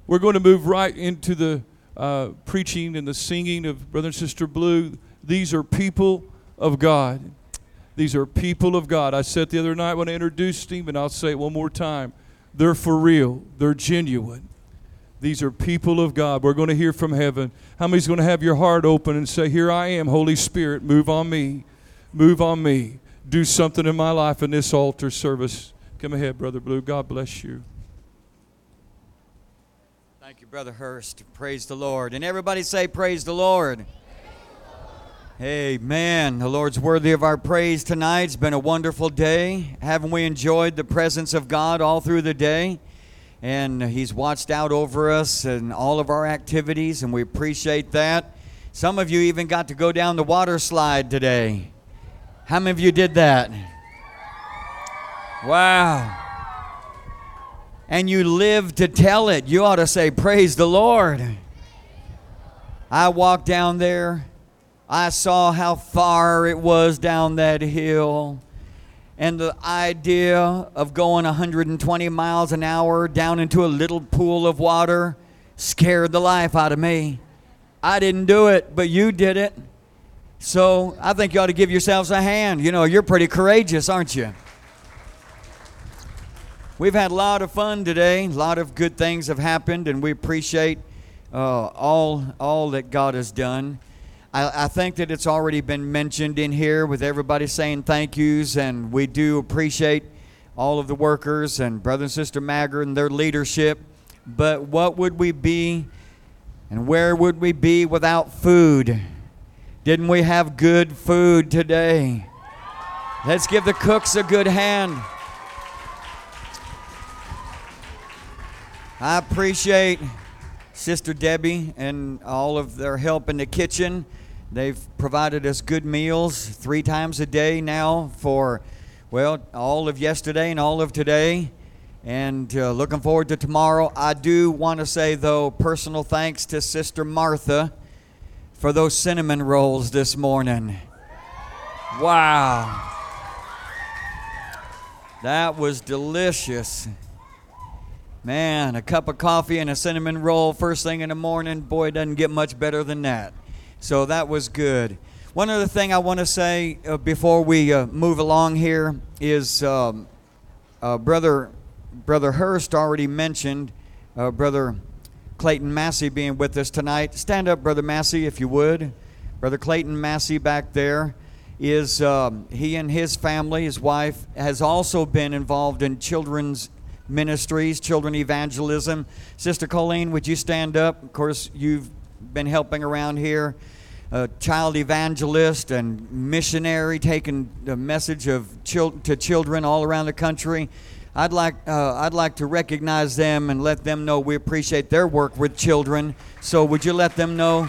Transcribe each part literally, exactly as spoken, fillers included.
We're going to move right into the uh, preaching and the singing of Brother and Sister Blue. These are people of God. These are people of God. I said the other night when I introduced him, and I'll say it one more time. They're for real. They're genuine. These are people of God. We're going to hear from heaven. How many's going to have your heart open and say, here I am, Holy Spirit, move on me. Move on me. Do something in my life in this altar service. Come ahead, Brother Blue. God bless you. Thank you, Brother Hurst. Praise the Lord. And everybody say, praise the Lord. Amen. The Lord's worthy of our praise tonight. It's been a wonderful day. Haven't we enjoyed the presence of God all through the day? And He's watched out over us and all of our activities, and we appreciate that. Some of you even got to go down the water slide today. How many of you did that? Wow. And you lived to tell it. You ought to say, praise the Lord. I walked down there. I saw how far it was down that hill. And the idea of going one hundred twenty miles an hour down into a little pool of water scared the life out of me. I didn't do it, but you did it. So I think you ought to give yourselves a hand. You know, you're pretty courageous, aren't you? We've had a lot of fun today. A lot of good things have happened, and we appreciate uh, all, all that God has done. I, I think that it's already been mentioned in here with everybody saying thank yous, and we do appreciate all of the workers and Brother and Sister Maggard and their leadership. But what would we be and where would we be without food? Didn't we have good food today? Let's give the cooks a good hand. I appreciate Sister Debbie and all of their help in the kitchen. They've provided us good meals three times a day now for, well, all of yesterday and all of today. And uh, looking forward to tomorrow. I do want to say, though, personal thanks to Sister Martha for those cinnamon rolls this morning. Wow. That was delicious. Man, a cup of coffee and a cinnamon roll first thing in the morning, boy, it doesn't get much better than that. So that was good. One other thing I want to say uh, before we uh, move along here is um, uh, Brother Brother Hurst already mentioned uh, Brother Clayton Massey being with us tonight. Stand up, Brother Massey, if you would. Brother Clayton Massey back there is, um, he and his family, his wife, has also been involved in children's ministries, children evangelism. Sister Colleen, would you stand up? Of course, you've been helping around here. A child evangelist and missionary, taking the message of chil- to children all around the country. I'd like uh, I'd like to recognize them and let them know we appreciate their work with children. So would you let them know?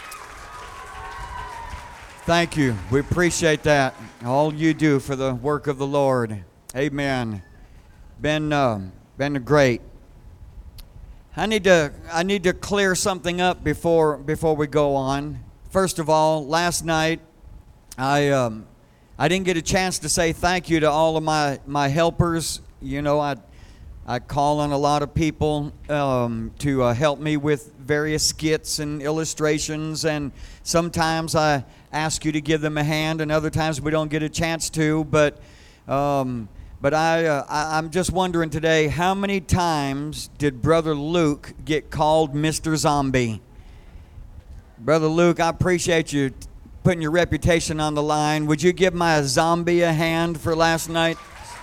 Thank you. We appreciate that. All you do for the work of the Lord. Amen. Been uh, been great. I need to I need to clear something up before before we go on. First of all, last night I um, I didn't get a chance to say thank you to all of my, my helpers. You know, I I call on a lot of people um, to uh, help me with various skits and illustrations, and sometimes I ask you to give them a hand, and other times we don't get a chance to. But um, but I, uh, I I'm just wondering today, how many times did Brother Luke get called Mister Zombie? Brother Luke, I appreciate you putting your reputation on the line. Would you give my zombie a hand for last night?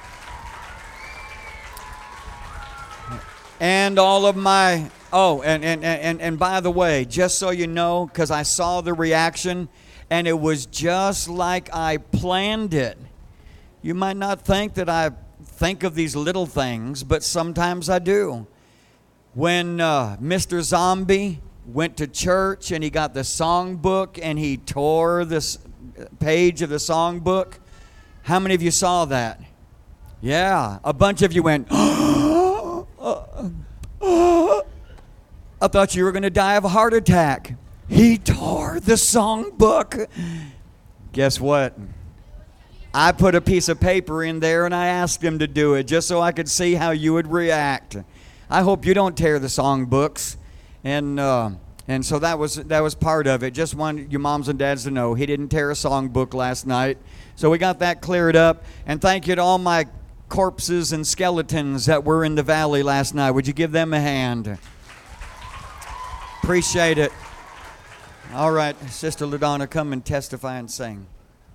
And all of my, oh, and, and, and, and by the way, just so you know, because I saw the reaction, and it was just like I planned it. You might not think that I think of these little things, but sometimes I do. When uh, Mister Zombie went to church and he got the songbook and he tore this page of the songbook, how many of you saw that? Yeah, a bunch of you went, oh, oh, oh. I thought you were going to die of a heart attack. He tore the songbook. Guess what? I put a piece of paper in there and I asked him to do it just so I could see how you would react. I hope you don't tear the song books. And uh, and so that was that was part of it. Just wanted you moms and dads to know he didn't tear a song book last night. So we got that cleared up. And thank you to all my corpses and skeletons that were in the valley last night. Would you give them a hand? Appreciate it. All right, Sister LaDonna, come and testify and sing.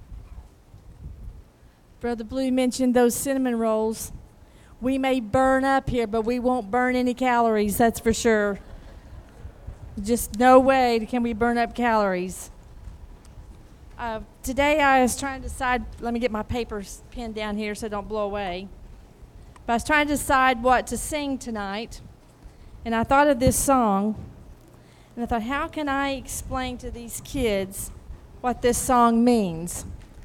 Brother Blue mentioned those cinnamon rolls. We may burn up here, but we won't burn any calories, that's for sure. Just no way can we burn up calories. Uh, today I was trying to decide, let me get my paper pen down here so I don't blow away. But I was trying to decide what to sing tonight, and I thought of this song, and I thought, how can I explain to these kids what this song means?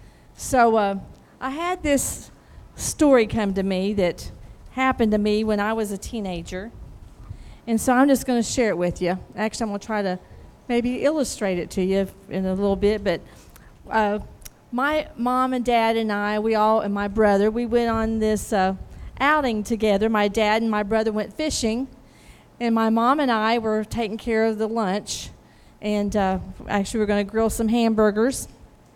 So uh, I had this story come to me that happened to me when I was a teenager. And so I'm just going to share it with you. Actually, I'm going to try to maybe illustrate it to you in a little bit. But uh, my mom and dad and I, we all, and my brother, we went on this uh, outing together. My dad and my brother went fishing. And my mom and I were taking care of the lunch. And uh, actually, we were going to grill some hamburgers.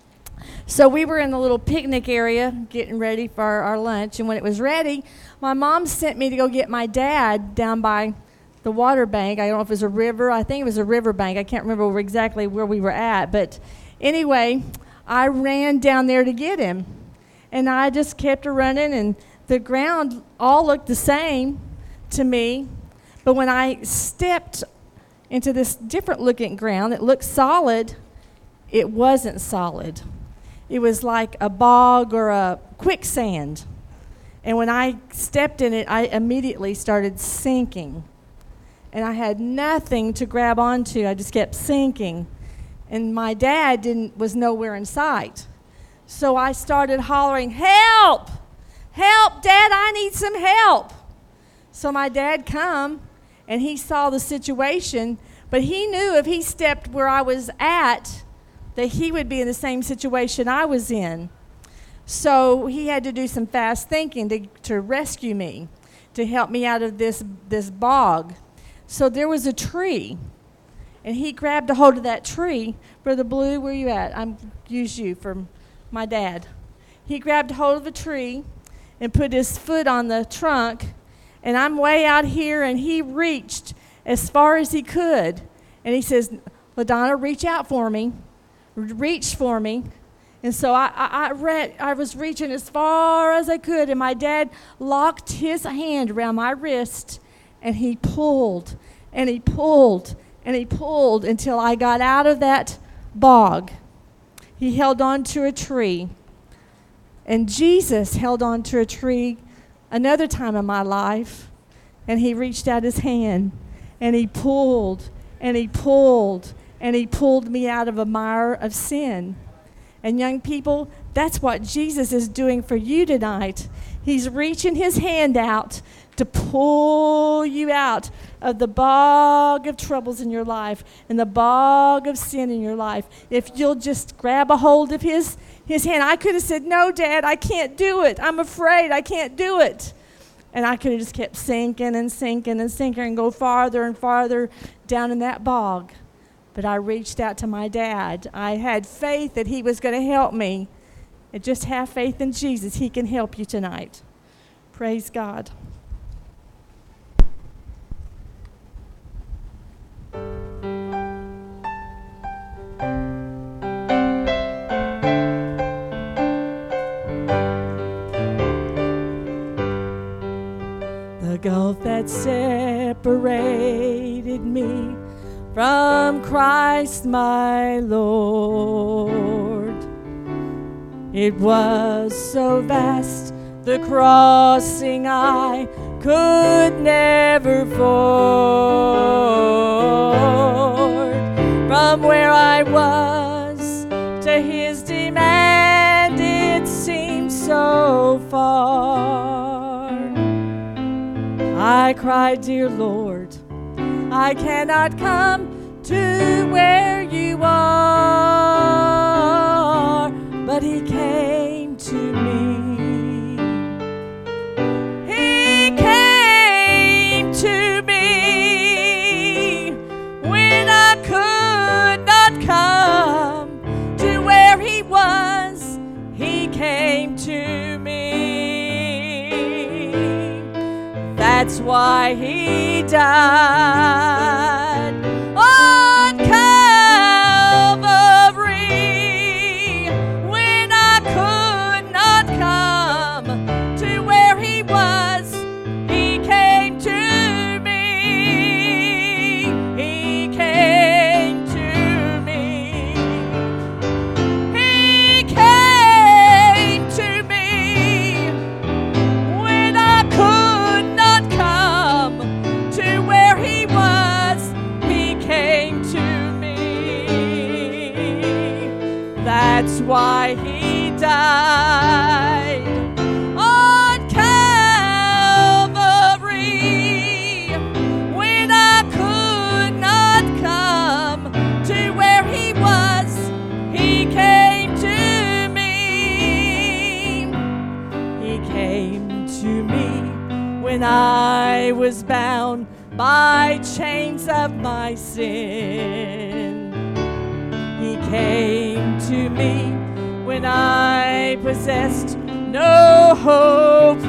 So we were in the little picnic area getting ready for our, our lunch. And when it was ready, my mom sent me to go get my dad down by the water bank. I don't know if it was a river. I think it was a river bank. I can't remember exactly where we were at. But anyway, I ran down there to get him. And I just kept running, and the ground all looked the same to me. But when I stepped into this different looking ground that looked solid, it wasn't solid. It was like a bog or a quicksand. And when I stepped in it, I immediately started sinking. And I had nothing to grab onto. I just kept sinking. And my dad didn't was nowhere in sight. So I started hollering, "Help! Help, Dad, I need some help." So my dad come, and he saw the situation, but he knew if he stepped where I was at, that he would be in the same situation I was in. So he had to do some fast thinking to, to rescue me, to help me out of this, this bog. So there was a tree, and he grabbed a hold of that tree. Brother Blue, where you at? I'm use you for my dad. He grabbed a hold of a tree and put his foot on the trunk, and I'm way out here, and he reached as far as he could. And he says, "LaDonna, reach out for me. Reach for me." And so I, I, I, read, I was reaching as far as I could, and my dad locked his hand around my wrist, and he pulled, and he pulled, and he pulled until I got out of that bog. He held on to a tree. And Jesus held on to a tree another time in my life, and he reached out his hand, and he pulled, and he pulled, and he pulled me out of a mire of sin. And young people, that's what Jesus is doing for you tonight. He's reaching his hand out to pull you out of the bog of troubles in your life and the bog of sin in your life. If you'll just grab a hold of his, his hand. I could have said, "No, Dad, I can't do it. I'm afraid I can't do it." And I could have just kept sinking and sinking and sinking and go farther and farther down in that bog. But I reached out to my dad. I had faith that he was going to help me. And just have faith in Jesus. He can help you tonight. Praise God. The gulf that separated me from Christ my Lord, it was so vast, the crossing I could never ford. From where I was to his demand, it seemed so far. I cried, "Dear Lord, I cannot come to where you are," but he came to me. He came to That's why he died on Calvary when I could not come to where he was. He came to me. He came to me. He came to me when I could not come to where he was. He came to me. That's why he died on Calvary when I could not come to where he was. He came to me. He came to me when I was bound by chains of my sin. He came to me when I possessed no hope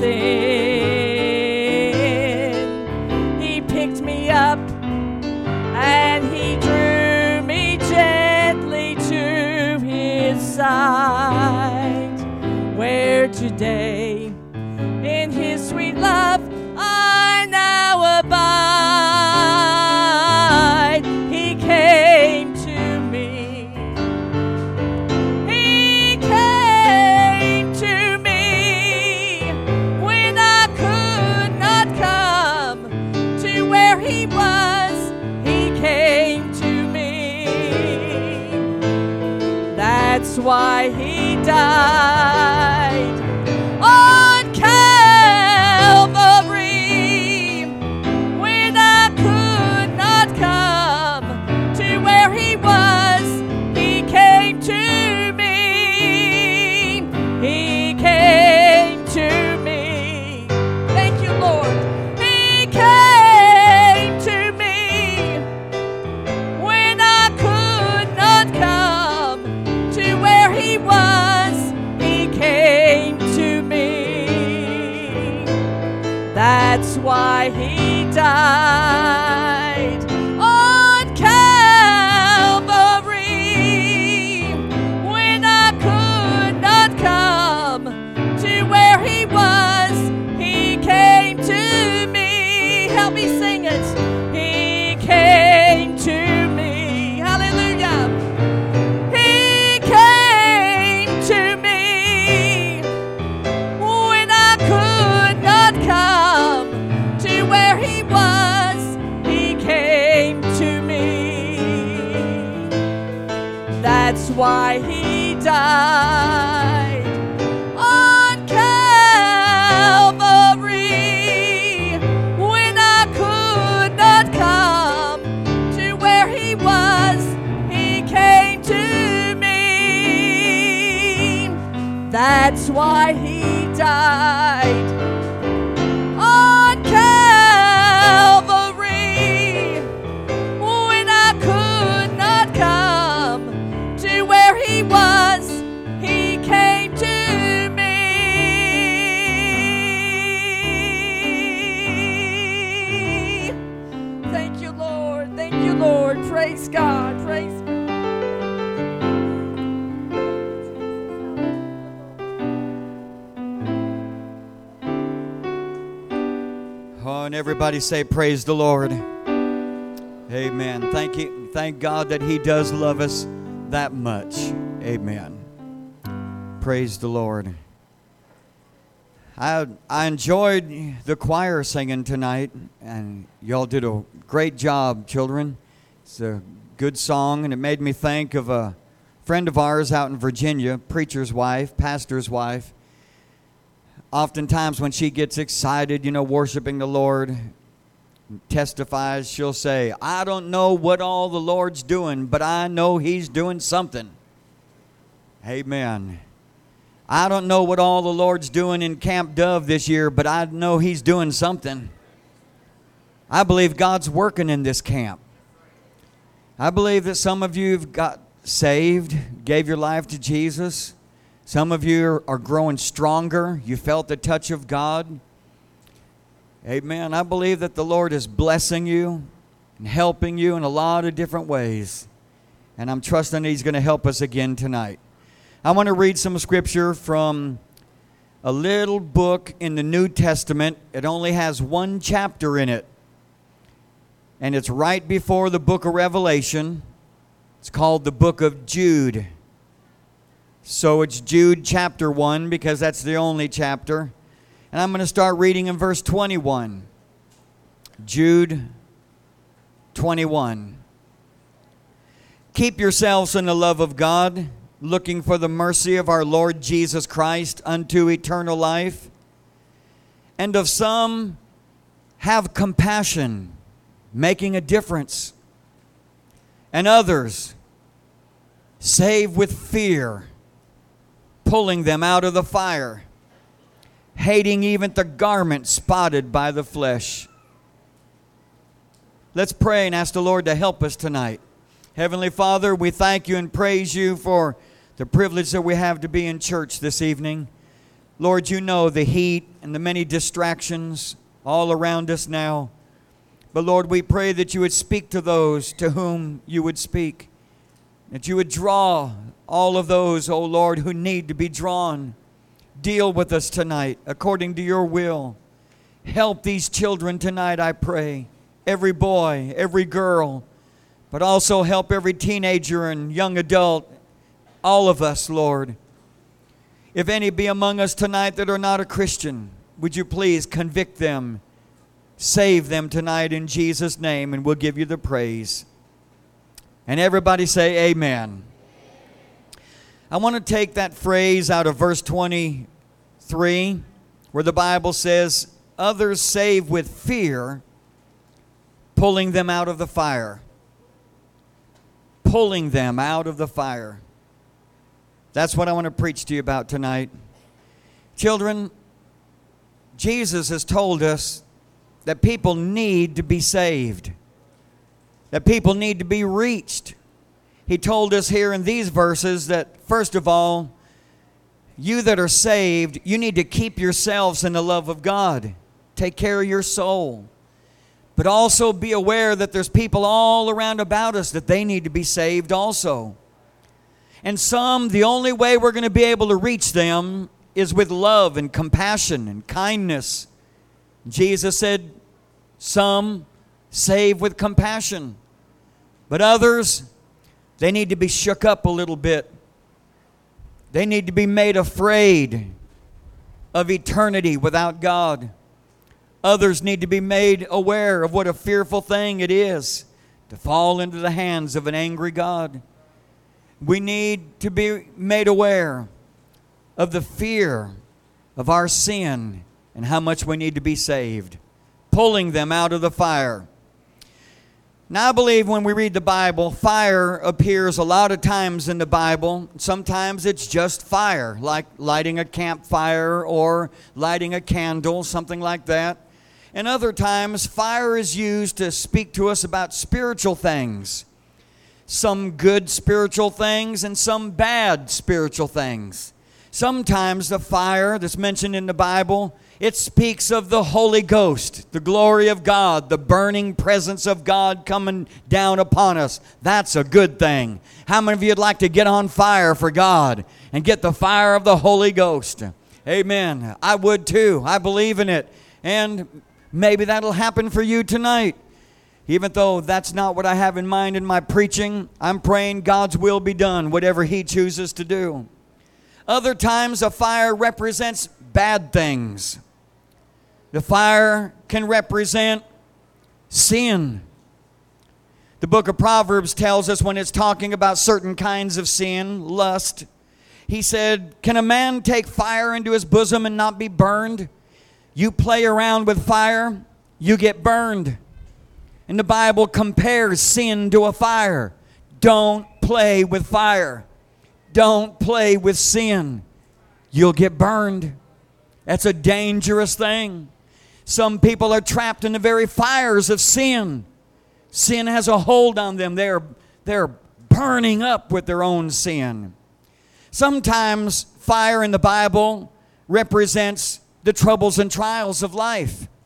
within. He picked me up and he drew me gently to his side, where today in his sweet love I now abide. He came to me. He came to me when I could not come to where he was. He came to me. That's why he died on Calvary when I could not come to where he was. He came to me. He came to me. Thank you, Lord. He came to me when I could not come to where he was. He came to me. That's why he died on Calvary when I could not come to where he was. He came to me. Help me sing it. He came to me. Hallelujah. He came to me when I could not come to where he was. He came to me. That's why he died on Calvary when I could not come to where he was. He came to me. That's why he died on Calvary when I could not come to where he was. He came to me. Thank you, Lord. Thank you, Lord. Praise God. Praise God. Oh, and everybody say, praise the Lord. Amen. Thank you. Thank God that he does love us that much. Amen. Praise the Lord. I I enjoyed the choir singing tonight, and y'all did a great job, children. It's a good song, and it made me think of a friend of ours out in Virginia, preacher's wife, pastor's wife. Oftentimes when she gets excited, you know, worshiping the Lord, testifies, she'll say, I don't know what all the Lord's doing, but I know he's doing something. Amen. I don't know what all the Lord's doing in Camp Dove this year, but I know he's doing something. I believe God's working in this camp. I believe that some of you have got saved, gave your life to Jesus. Some of you are growing stronger. You felt the touch of God. Amen. I believe that the Lord is blessing you and helping you in a lot of different ways. And I'm trusting He's going to help us again tonight. I want to read some scripture from a little book in the New Testament. It only has one chapter in it. And it's right before the book of Revelation. It's called the book of Jude. So it's Jude chapter one because that's the only chapter. And I'm going to start reading in verse twenty-one. Jude twenty-one. Keep yourselves in the love of God, looking for the mercy of our Lord Jesus Christ unto eternal life. And of some have compassion, making a difference. And others save with fear, pulling them out of the fire, hating even the garment spotted by the flesh. Let's pray and ask the Lord to help us tonight. Heavenly Father, we thank you and praise you for the privilege that we have to be in church this evening. Lord, you know the heat and the many distractions all around us now. But Lord, we pray that you would speak to those to whom you would speak. That you would draw all of those, oh Lord, who need to be drawn. Deal with us tonight according to your will. Help these children tonight, I pray. Every boy, every girl, but also help every teenager and young adult. All of us, Lord. If any be among us tonight that are not a Christian, would you please convict them, save them tonight in Jesus' name, and we'll give you the praise. And everybody say amen. I want to take that phrase out of verse twenty-three, where the Bible says, others save with fear, pulling them out of the fire. Pulling them out of the fire. That's what I want to preach to you about tonight. Children, Jesus has told us that people need to be saved. That people need to be reached. He told us here in these verses that, first of all, you that are saved, you need to keep yourselves in the love of God. Take care of your soul. But also be aware that there's people all around about us that they need to be saved also. And some, the only way we're going to be able to reach them is with love and compassion and kindness. Jesus said, some save with compassion. But others, they need to be shook up a little bit. They need to be made afraid of eternity without God. Others need to be made aware of what a fearful thing it is to fall into the hands of an angry God. We need to be made aware of the fear of our sin and how much we need to be saved, pulling them out of the fire. Now, I believe when we read the Bible, fire appears a lot of times in the Bible. Sometimes it's just fire, like lighting a campfire or lighting a candle, something like that. And other times, fire is used to speak to us about spiritual things. Some good spiritual things and some bad spiritual things. Sometimes the fire that's mentioned in the Bible, it speaks of the Holy Ghost, the glory of God, the burning presence of God coming down upon us. That's a good thing. How many of you would like to get on fire for God and get the fire of the Holy Ghost? Amen. I would too. I believe in it. And maybe that'll happen for you tonight. Even though that's not what I have in mind in my preaching, I'm praying God's will be done, whatever He chooses to do. Other times, a fire represents bad things. The fire can represent sin. The book of Proverbs tells us when it's talking about certain kinds of sin, lust, he said, can a man take fire into his bosom and not be burned? You play around with fire, you get burned. And the Bible compares sin to a fire. Don't play with fire. Don't play with sin. You'll get burned. That's a dangerous thing. Some people are trapped in the very fires of sin. Sin has a hold on them. They're, they're burning up with their own sin. Sometimes fire in the Bible represents the troubles and trials of life.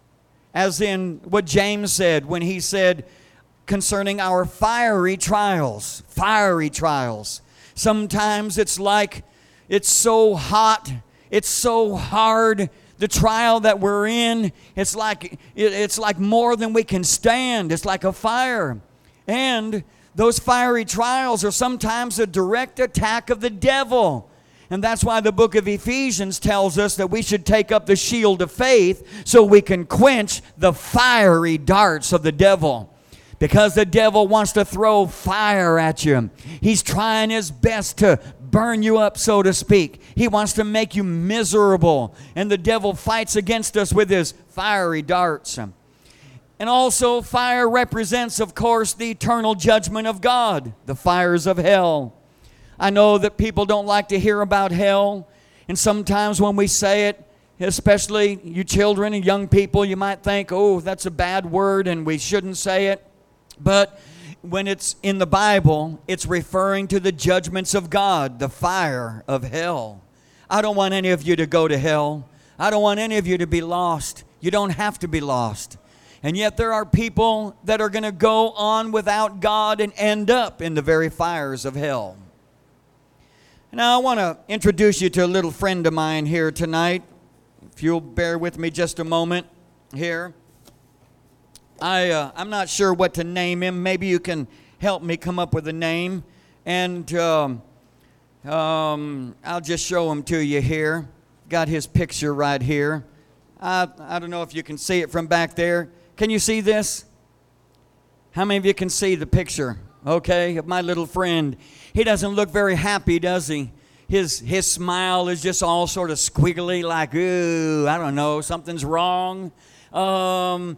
as in what James said when he said concerning our fiery trials. Fiery trials. Sometimes it's like it's so hot, it's so hard. The trial that we're in, it's like it's like more than we can stand. It's like a fire. And those fiery trials are sometimes a direct attack of the devil. And that's why the book of Ephesians tells us that we should take up the shield of faith so we can quench the fiery darts of the devil. Because the devil wants to throw fire at you. He's trying his best to burn you up, so to speak. He wants to make you miserable. And the devil fights against us with his fiery darts. And also, fire represents, of course, the eternal judgment of God, the fires of hell. I know that people don't like to hear about hell. And sometimes when we say it, especially you children and young people, you might think, oh, that's a bad word and we shouldn't say it. But when it's in the Bible, it's referring to the judgments of God, the fire of hell. I don't want any of you to go to hell. I don't want any of you to be lost. You don't have to be lost. And yet there are people that are going to go on without God and end up in the very fires of hell. Now I want to introduce you to a little friend of mine here tonight. If you'll bear with me just a moment here. I, uh, I'm not sure what to name him. Maybe you can help me come up with a name. And um, um, I'll just show him to you here. Got his picture right here. I, I don't know if you can see it from back there. Can you see this? How many of you can see the picture, okay, of my little friend? He doesn't look very happy, does he? His, his smile is just all sort of squiggly, like, ooh, I don't know, something's wrong. Um...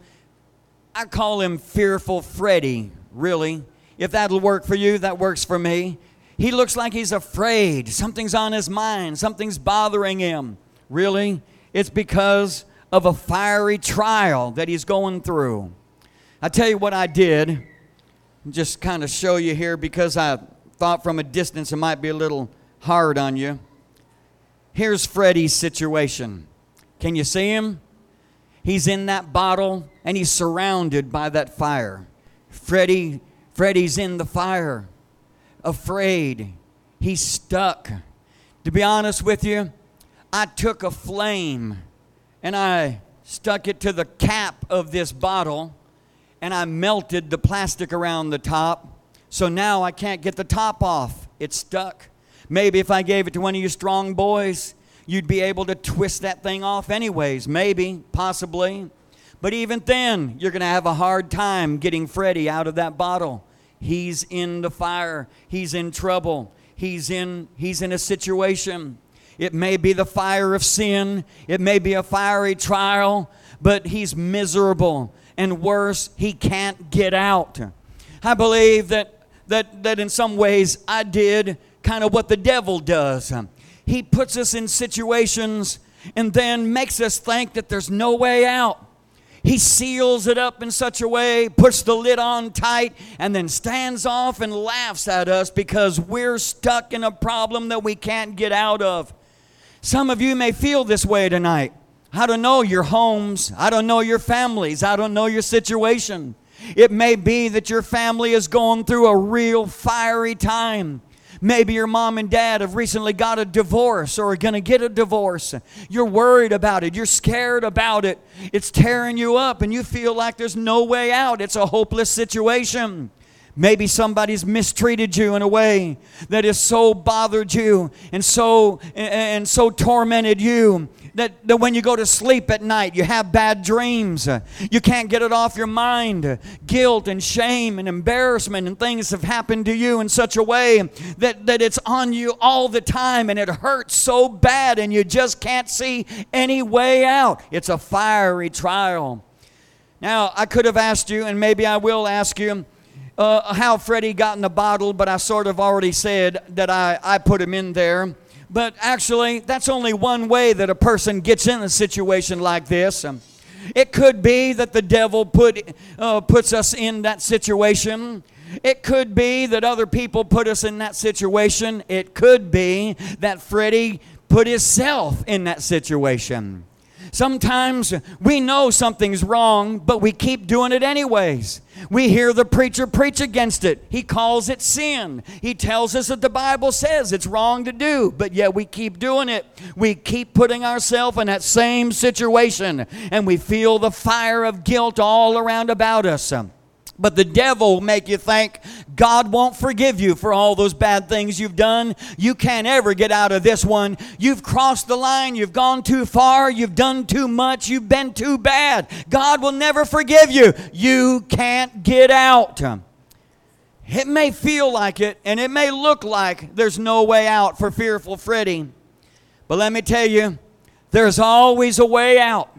I call him Fearful Freddy, really. If that'll work for you, that works for me. He looks like he's afraid. Something's on his mind. Something's bothering him. Really? It's because of a fiery trial that he's going through. I tell you what I did. Just kind of show you here because I thought from a distance it might be a little hard on you. Here's Freddy's situation. Can you see him? He's in that bottle, and he's surrounded by that fire. Freddy, Freddy's in the fire, afraid. He's stuck. To be honest with you, I took a flame, and I stuck it to the cap of this bottle, and I melted the plastic around the top. So now I can't get the top off. It's stuck. Maybe if I gave it to one of you strong boys, you'd be able to twist that thing off anyways. Maybe, possibly. But even then, you're going to have a hard time getting Freddy out of that bottle. He's in the fire. He's in trouble. He's in, he's in a situation. It may be the fire of sin. It may be a fiery trial. But he's miserable. And worse, he can't get out. I believe that, that, that in some ways I did kind of what the devil does. He puts us in situations and then makes us think that there's no way out. He seals it up in such a way, puts the lid on tight, and then stands off and laughs at us because we're stuck in a problem that we can't get out of. Some of you may feel this way tonight. I don't know your homes. I don't know your families. I don't know your situation. It may be that your family is going through a real fiery time. Maybe your mom and dad have recently got a divorce or are going to get a divorce. You're worried about it. You're scared about it. It's tearing you up and you feel like there's no way out. It's a hopeless situation. Maybe somebody's mistreated you in a way that has so bothered you and so and so tormented you that, that when you go to sleep at night, you have bad dreams. You can't get it off your mind. Guilt and shame and embarrassment and things have happened to you in such a way that, that it's on you all the time and it hurts so bad and you just can't see any way out. It's a fiery trial. Now, I could have asked you, and maybe I will ask you, Uh, how Freddy got in the bottle, but I sort of already said that I, I put him in there. But actually, that's only one way that a person gets in a situation like this. Um, it could be that the devil put uh, puts us in that situation. It could be that other people put us in that situation. It could be that Freddy put himself in that situation. Sometimes we know something's wrong, but we keep doing it anyways. We hear the preacher preach against it. He calls it sin. He tells us that the Bible says it's wrong to do, but yet we keep doing it. We keep putting ourselves in that same situation, and we feel the fire of guilt all around about us. But the devil will make you think God won't forgive you for all those bad things you've done. You can't ever get out of this one. You've crossed the line. You've gone too far. You've done too much. You've been too bad. God will never forgive you. You can't get out. It may feel like it, and it may look like there's no way out for Fearful Freddy. But let me tell you, there's always a way out.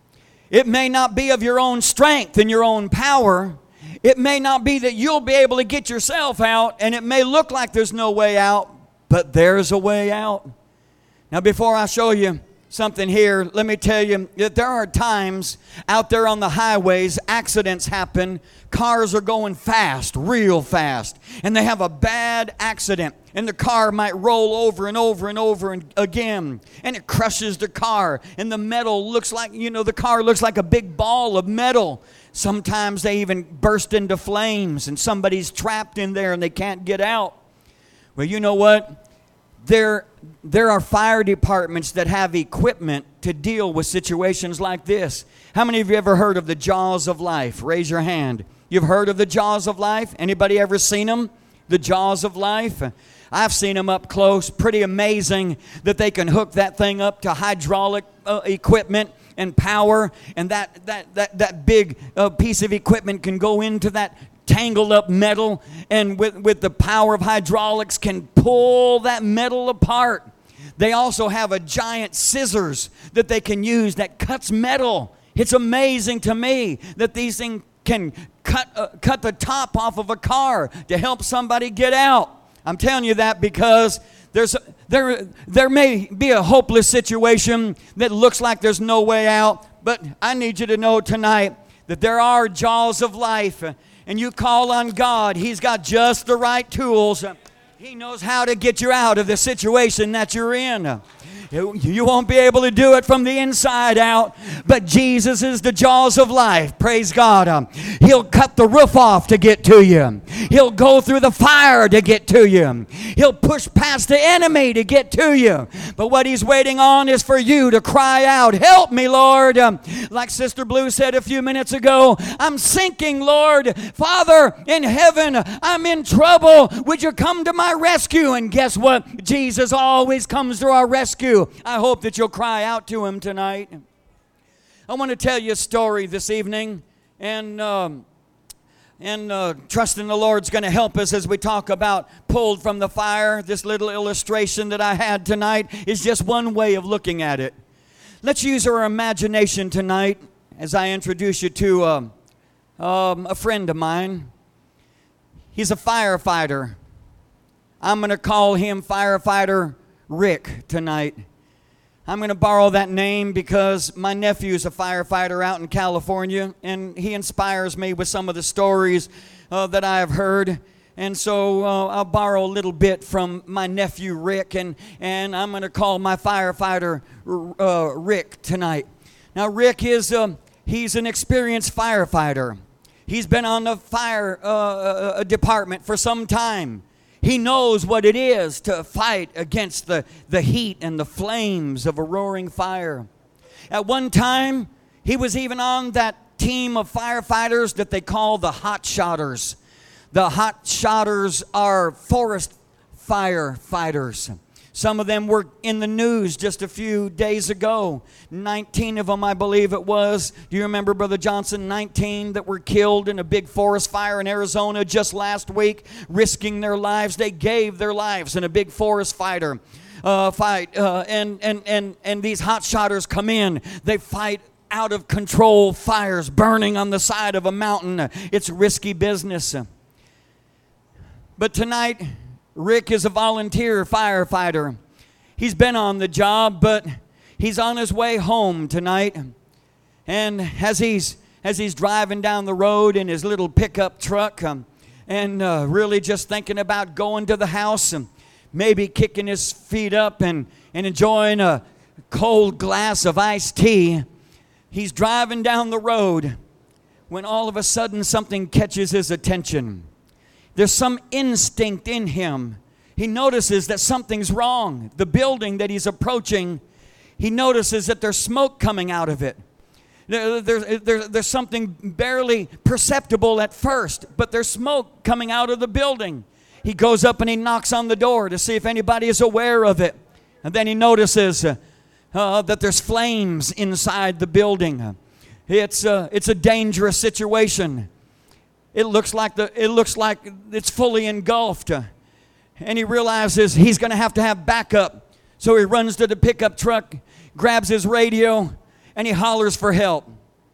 It may not be of your own strength and your own power. It may not be that you'll be able to get yourself out, and it may look like there's no way out, but there's a way out. Now, before I show you something here, let me tell you that there are times out there on the highways, accidents happen. Cars are going fast, real fast, and they have a bad accident, and the car might roll over and over and over and again, and it crushes the car, and the metal looks like, you know, the car looks like a big ball of metal. Sometimes they even burst into flames, and somebody's trapped in there and they can't get out. Well, you know what? There, there are fire departments that have equipment to deal with situations like this. How many of you ever heard of the jaws of life? Raise your hand. You've heard of the jaws of life? Anybody ever seen them? The jaws of life? I've seen them up close. Pretty amazing that they can hook that thing up to hydraulic uh, equipment and power, and that that that that big uh, piece of equipment can go into that tangled up metal, and with with the power of hydraulics can pull that metal apart. They also have a giant scissors that they can use that cuts metal. It's amazing to me that these things can cut uh, cut the top off of a car to help somebody get out. I'm telling you that because there's there there may be a hopeless situation that looks like there's no way out, but I need you to know tonight that there are jaws of life, and you call on God. He's got just the right tools. He knows how to get you out of the situation that you're in. You won't be able to do it from the inside out, but Jesus is the jaws of life. Praise God. He'll cut the roof off to get to you. He'll go through the fire to get to you. He'll push past the enemy to get to you. But what He's waiting on is for you to cry out, "Help me, Lord." Um, like Sister Blue said a few minutes ago, "I'm sinking, Lord. Father in heaven, I'm in trouble. Would you come to my rescue?" And guess what? Jesus always comes to our rescue. I hope that you'll cry out to Him tonight. I want to tell you a story this evening, and um, and uh, trusting the Lord's going to help us as we talk about pulled from the fire. This little illustration that I had tonight is just one way of looking at it. Let's use our imagination tonight as I introduce you to um, um, a friend of mine. He's a firefighter. I'm going to call him Firefighter Rick tonight. I'm going to borrow that name because my nephew's a firefighter out in California, and he inspires me with some of the stories uh, that I have heard. And so uh, I'll borrow a little bit from my nephew Rick, and, and I'm going to call my firefighter uh, Rick tonight. Now, Rick is uh, he's an experienced firefighter. He's been on the fire uh, uh, department for some time. He knows what it is to fight against the, the heat and the flames of a roaring fire. At one time, he was even on that team of firefighters that they call the hot shotters. The hot shotters are forest firefighters. Some of them were in the news just a few days ago. nineteen of them, I believe it was. Do you remember, Brother Johnson? nineteen that were killed in a big forest fire in Arizona just last week, risking their lives. They gave their lives in a big forest fighter uh, fight. Uh, and, and, and, and these hot shotters come in. They fight out of control fires burning on the side of a mountain. It's risky business. But tonight, Rick is a volunteer firefighter. He's been on the job, but he's on his way home tonight. And as he's as he's driving down the road in his little pickup truck, um, and uh, really just thinking about going to the house and maybe kicking his feet up and, and enjoying a, cold glass of iced tea. He's driving down the road when all of a sudden something catches his attention. There's some instinct in him. He notices that something's wrong. The building that he's approaching, he notices that there's smoke coming out of it. There, there, there, there's something barely perceptible at first, but there's smoke coming out of the building. He goes up and he knocks on the door to see if anybody is aware of it. And then he notices uh, uh, that there's flames inside the building. It's, uh, it's a dangerous situation. It looks like the, it looks like it's fully engulfed. And he realizes he's going to have to have backup. So he runs to the pickup truck, grabs his radio, and he hollers for help.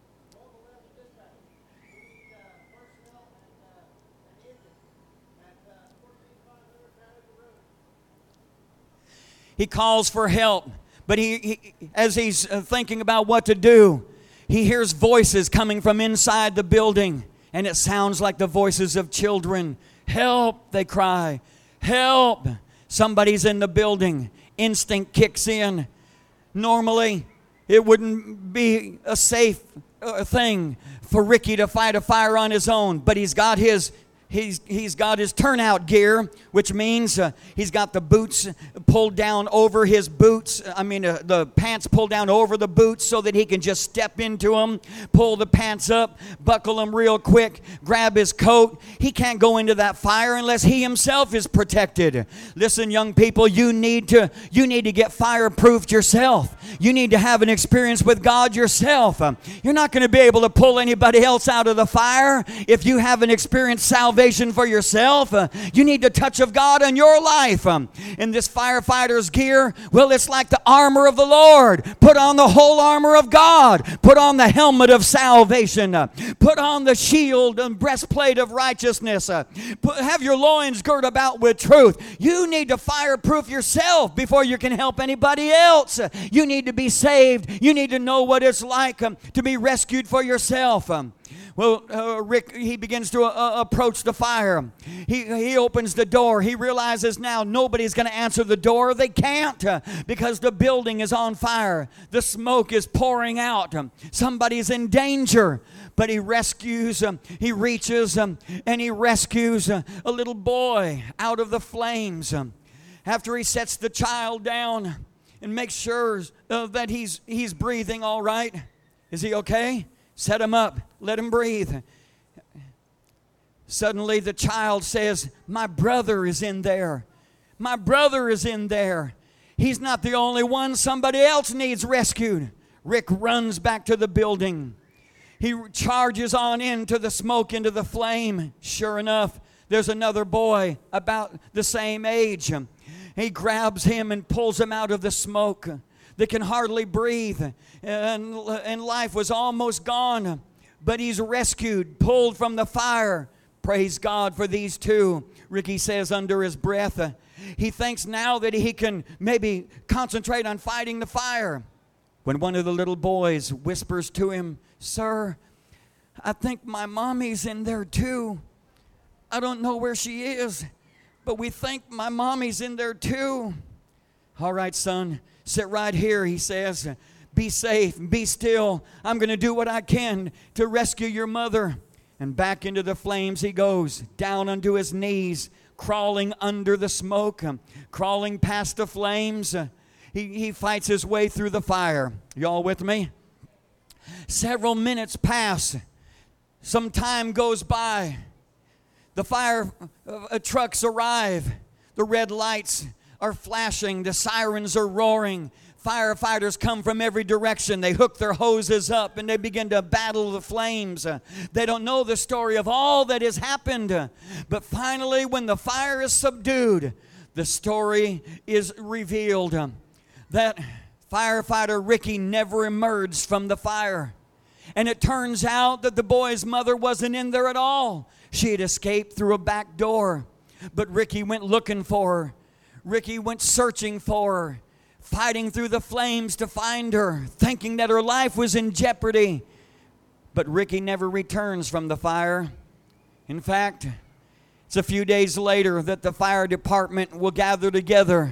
He calls for help, but he, he as he's thinking about what to do, he hears voices coming from inside the building, and it sounds like the voices of children. Help, they cry. Help. Somebody's in the building. Instinct kicks in. Normally, it wouldn't be a safe uh, thing for Ricky to fight a fire on his own, but he's got his He's, he's got his turnout gear, which means uh, he's got the boots pulled down over his boots. I mean, uh, the pants pulled down over the boots so that he can just step into them, pull the pants up, buckle them real quick, grab his coat. He can't go into that fire unless he himself is protected. Listen, young people, you need to, you need to get fireproofed yourself. You need to have an experience with God yourself. Um, you're not going to be able to pull anybody else out of the fire if you haven't experienced salvation for yourself. Uh, you need the touch of God in your life. Um, in this firefighter's gear, well, it's like the armor of the Lord. Put on the whole armor of God. Put on the helmet of salvation. Uh, put on the shield and breastplate of righteousness. Uh, put, have your loins girt about with truth. You need to fireproof yourself before you can help anybody else. Uh, you need to be saved. You need to know what it's like um, to be rescued for yourself. Um, Well, uh, Rick, he begins to uh, approach the fire. He, he opens the door. He realizes now nobody's going to answer the door. They can't uh, because the building is on fire. The smoke is pouring out. Um, somebody's in danger. But he rescues, um, he reaches, um, and he rescues uh, a little boy out of the flames. Um, after he sets the child down and makes sure uh, that he's, he's breathing all right. Is he okay? Set him up. Let him breathe. Suddenly the child says, my brother is in there. My brother is in there. He's not the only one. Somebody else needs rescued. Rick runs back to the building. He charges on into the smoke, into the flame. Sure enough, there's another boy about the same age. He grabs him and pulls him out of the smoke. They can hardly breathe, and, and life was almost gone. But he's rescued, pulled from the fire. Praise God for these two, Ricky says under his breath. He thinks now that he can maybe concentrate on fighting the fire. When one of the little boys whispers to him, sir, I think my mommy's in there too. I don't know where she is, but we think my mommy's in there too. All right, son. Sit right here, he says. Be safe, be still. I'm going to do what I can to rescue your mother. And back into the flames he goes, down onto his knees, crawling under the smoke, um, crawling past the flames. Uh, he, he fights his way through the fire. Y'all with me? Several minutes pass. Some time goes by. The fire uh, trucks arrive. The red lights are flashing. The sirens are roaring. Firefighters come from every direction. They hook their hoses up and they begin to battle the flames. Uh, they don't know the story of all that has happened. Uh, but finally, when the fire is subdued, the story is revealed. Uh, that firefighter Ricky never emerged from the fire. And it turns out that the boy's mother wasn't in there at all. She had escaped through a back door. But Ricky went looking for her. Ricky went searching for her, fighting through the flames to find her, thinking that her life was in jeopardy. But Ricky never returns from the fire. In fact, it's a few days later that the fire department will gather together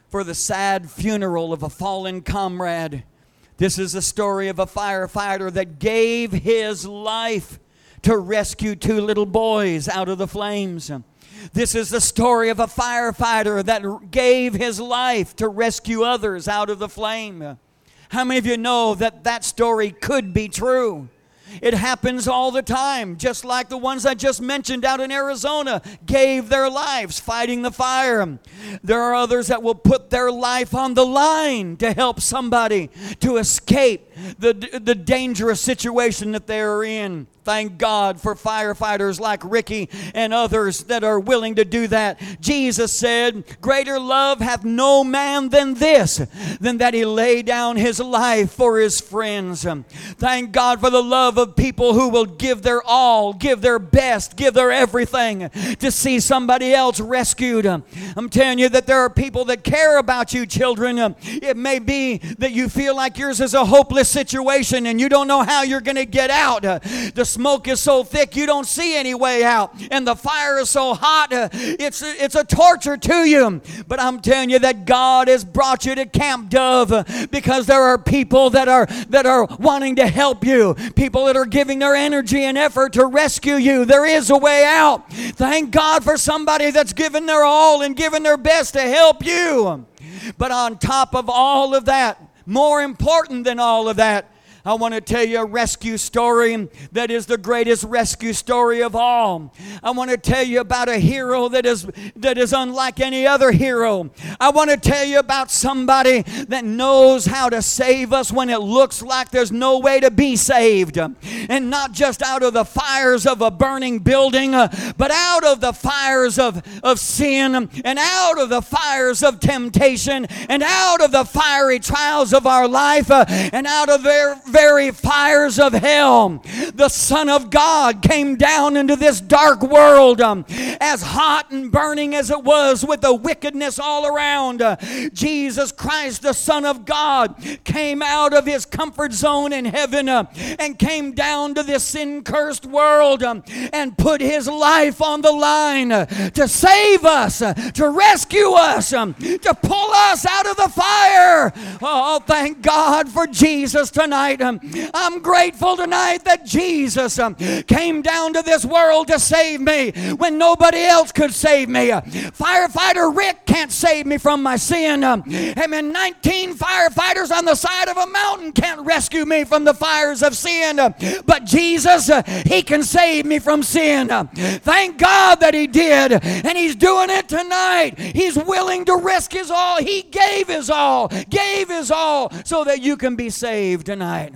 for the sad funeral of a fallen comrade. This is the story of a firefighter that gave his life to rescue two little boys out of the flames. This is the story of a firefighter that gave his life to rescue others out of the flame. How many of you know that that story could be true? It happens all the time, just like the ones I just mentioned out in Arizona gave their lives fighting the fire. There are others that will put their life on the line to help somebody to escape the, the dangerous situation that they are in. Thank God for firefighters like Ricky and others that are willing to do that. Jesus said, greater love hath no man than this, than that he lay down his life for his friends. Thank God for the love of people who will give their all, give their best, give their everything to see somebody else rescued. I'm telling you that there are people that care about you, children. It may be that you feel like yours is a hopeless situation and you don't know how you're going to get out. The smoke is so thick you don't see any way out, and the fire is so hot uh, it's, it's a torture to you. But I'm telling you that God has brought you to Camp Dove uh, because there are people that are that are wanting to help you, people that are giving their energy and effort to rescue you. There is a way out. Thank God for somebody that's given their all and given their best to help you. But on top of all of that, more important than all of that, I want to tell you a rescue story that is the greatest rescue story of all. I want to tell you about a hero that is that is unlike any other hero. I want to tell you about somebody that knows how to save us when it looks like there's no way to be saved. And not just out of the fires of a burning building, uh, but out of the fires of, of sin, and out of the fires of temptation, and out of the fiery trials of our life, uh, and out of their very fires of hell. The Son of God came down into this dark world, um, as hot and burning as it was with the wickedness all around. Uh, Jesus Christ, the Son of God, came out of his comfort zone in heaven uh, and came down to this sin-cursed world um, and put his life on the line uh, to save us, uh, to rescue us, um, to pull us out of the fire. Oh, thank God for Jesus tonight. Um, I'm grateful tonight that Jesus um, came down to this world to save me when nobody else could save me. Uh, Firefighter Rick can't save me from my sin. Um, and nineteen firefighters on the side of a mountain can't rescue me from the fires of sin. Uh, but Jesus, uh, he can save me from sin. Uh, thank God that he did. And he's doing it tonight. He's willing to risk his all. He gave his all, gave his all so that you can be saved tonight.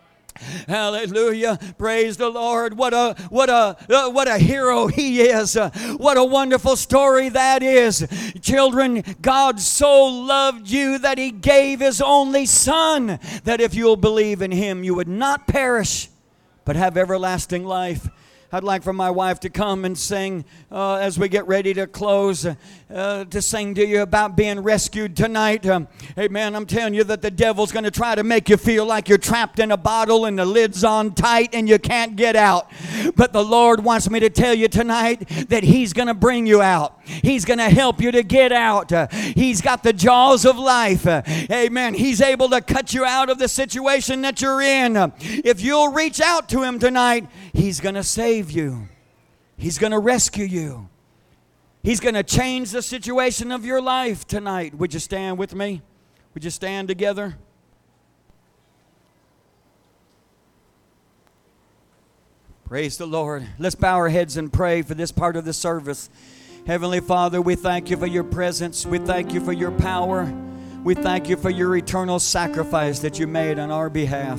Hallelujah. Praise the Lord. What a what a uh, what a hero he is. Uh, what a wonderful story that is. Children, God so loved you that he gave his only son, that if you'll believe in him, you would not perish, but have everlasting life. I'd like for my wife to come and sing uh, as we get ready to close, uh, to sing to you about being rescued tonight. Um, amen. I'm telling you that the devil's going to try to make you feel like you're trapped in a bottle and the lid's on tight and you can't get out. But the Lord wants me to tell you tonight that he's going to bring you out. He's going to help you to get out. Uh, he's got the jaws of life. Uh, amen. He's able to cut you out of the situation that you're in. Uh, if you'll reach out to him tonight, he's going to save you. He's going to rescue you. He's going to change the situation of your life tonight. Would you stand with me? Would you stand together? Praise the Lord. Let's bow our heads and pray for this part of the service. Heavenly Father, we thank you for your presence. We thank you for your power. We thank you for your eternal sacrifice that you made on our behalf.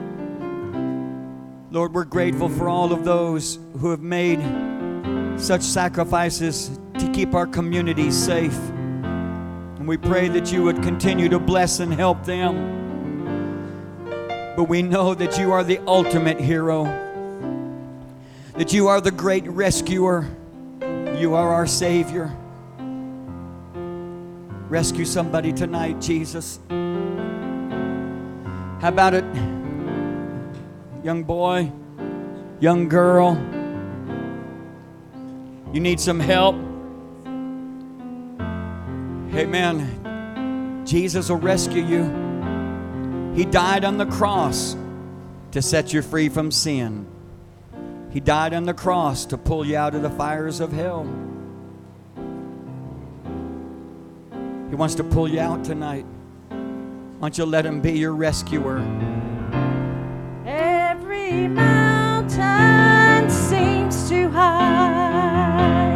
Lord, we're grateful for all of those who have made such sacrifices to keep our communities safe. And we pray that you would continue to bless and help them. But we know that you are the ultimate hero, that you are the great rescuer. You are our Savior. Rescue somebody tonight, Jesus. How about it? Young boy, young girl, you need some help. Amen. Jesus will rescue you. He died on the cross to set you free from sin. He died on the cross to pull you out of the fires of hell. He wants to pull you out tonight. Why don't you let Him be your rescuer? Every mountain seems too high,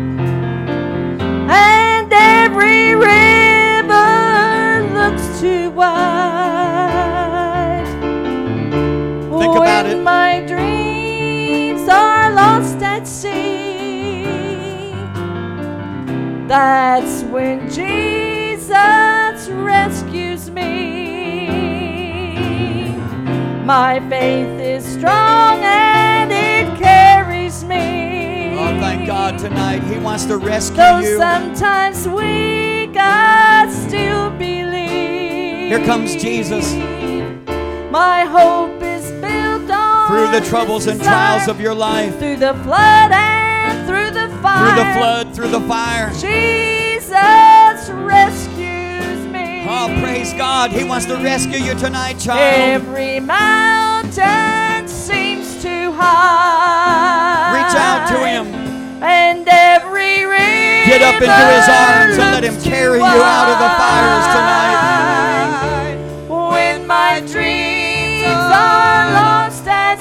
and every river looks too wide. Think about it. When my dreams are lost at sea, that's when Jesus rescues me. My faith is strong and it carries me. Oh, thank God tonight. He wants to rescue Though you. sometimes weak, I still believe. Here comes Jesus. My hope is built on Through the troubles and trials of your life. through the flood and through the fire. Through the flood, through the fire. Jesus rescues me. Oh, praise God. He wants to rescue you tonight, child. Every mountain seems too high. Reach out to Him. And every river Get up into His arms and let Him carry you out of the fires tonight. When my dreams are lost at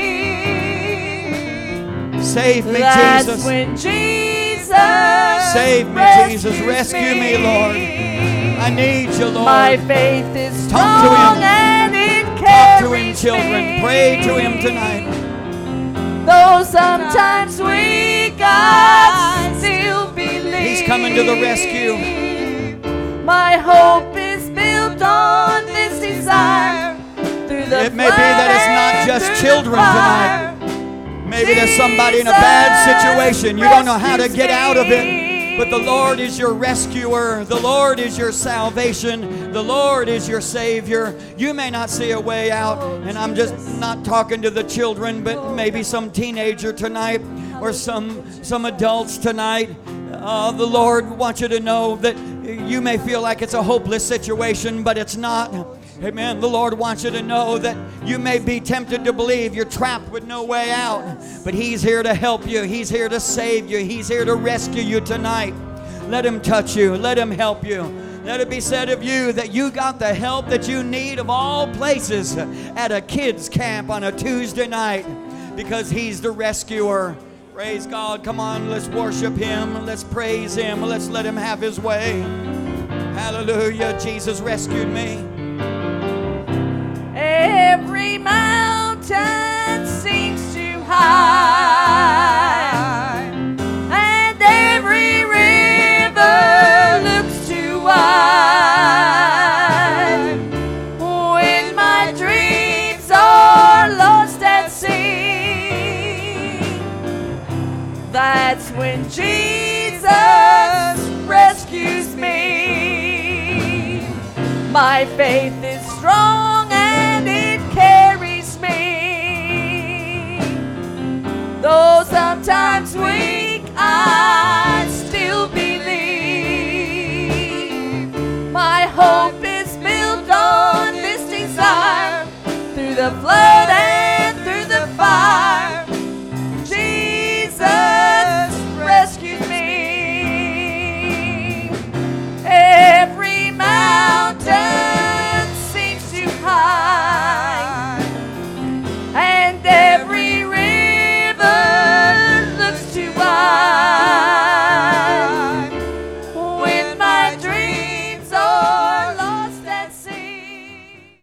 sea, Save me, that's Jesus. when Jesus Save me, Jesus. rescues Rescue me, Lord. I need you, Lord. My faith is Talk strong to Him. and it Talk carries to Him, children. me. Pray to Him tonight. Though sometimes weak, I still believe. He's coming to the rescue. My hope is built on this desire. Through the It may be that it's not flood just and children through the fire. Maybe there's somebody in a bad situation. You don't know how to get out of it. But the Lord is your rescuer. The Lord is your salvation. The Lord is your Savior. You may not see a way out. And I'm just not talking to the children, but maybe some teenager tonight or some, some adults tonight. Uh, the Lord wants you to know that you may feel like it's a hopeless situation, but it's not. Amen. The Lord wants you to know that you may be tempted to believe you're trapped with no way out, but He's here to help you. He's here to save you. He's here to rescue you tonight. Let Him touch you. Let Him help you. Let it be said of you that you got the help that you need of all places at a kids' camp on a Tuesday night, because He's the rescuer. Praise God. Come on, let's worship Him. Let's praise Him. Let's let Him have His way. Hallelujah. Jesus rescued me. Every mountain seems too high, and every river looks too wide. When my dreams are lost at sea, that's when Jesus rescues me. My faith is strong